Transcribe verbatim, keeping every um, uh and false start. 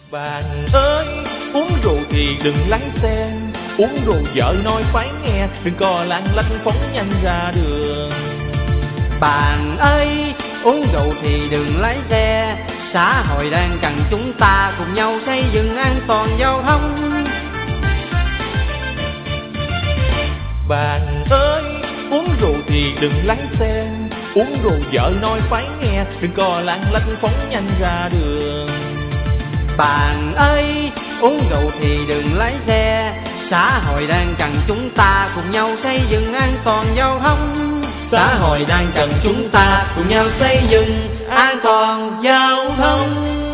Bạn ơi, uống rượu thì đừng lái xe, uống rượu vợ nói phải nghe, đừng có lạng lách phóng nhanh ra đường. Bạn ơi, uống rượu thì đừng lái xe, xã hội đang cần chúng ta cùng nhau xây dựng an toàn giao thông. Bạn ơi, uống rượu thì đừng lái xe, uống rượu vợ nói phải nghe, đừng có lạng lách phóng nhanh ra đường. Bạn ơi, uống rượu thì đừng lái xe, xã hội đang cần chúng ta cùng nhau xây dựng an toàn giao thông. Xã hội đang cần chúng ta cùng nhau xây dựng an toàn giao thông.